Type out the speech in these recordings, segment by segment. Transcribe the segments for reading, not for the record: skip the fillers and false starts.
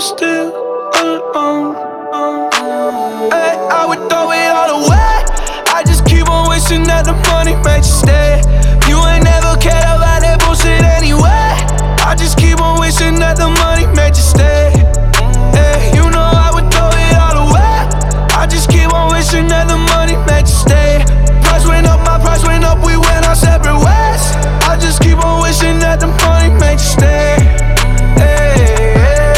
still alone. Hey, I would throw it all away. I just keep on wishing that the money made you stay. You ain't never cared about that bullshit anyway. I just keep on wishing that the money made you stay. Hey, you know I would throw it all away. I just keep on wishing that the money made you stay. Price went up, my price went up, we went our separate ways. I just keep on wishing that the money made you stay. Hey,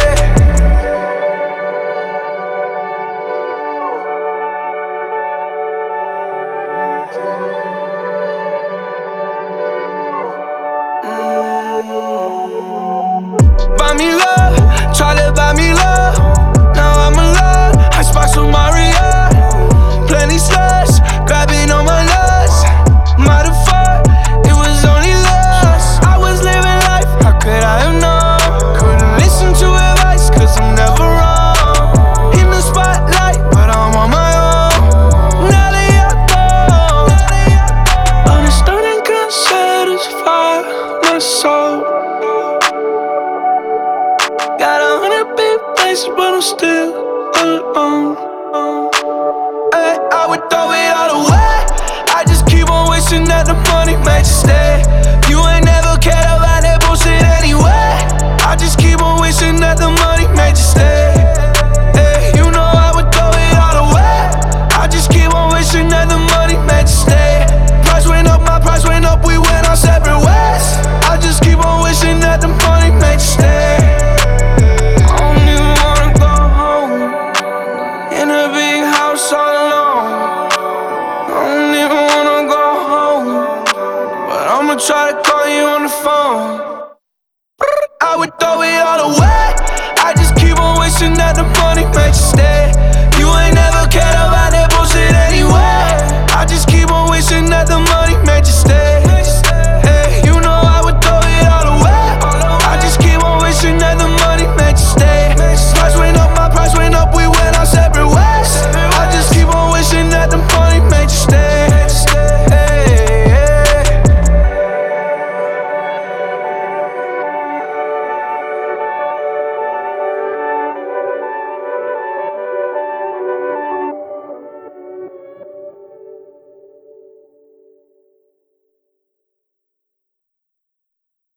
buy me love, try to buy me love. Now I'm alone, I sparks with Maria. Plenty slush, grabbing on my nuts. Modified, it was only lust. I was living life, how could I have known? Couldn't listen to advice, cause I'm never wrong. In the spotlight, but I'm on my own. Now they are gone. Understanding can't satisfy my soul. Got 100 big places, but I'm still alone. Hey, I would throw it all away. I just keep on wishing that the money made you stay. You ain't never cared about that bullshit anyway. I just keep on wishing that the money made you stay.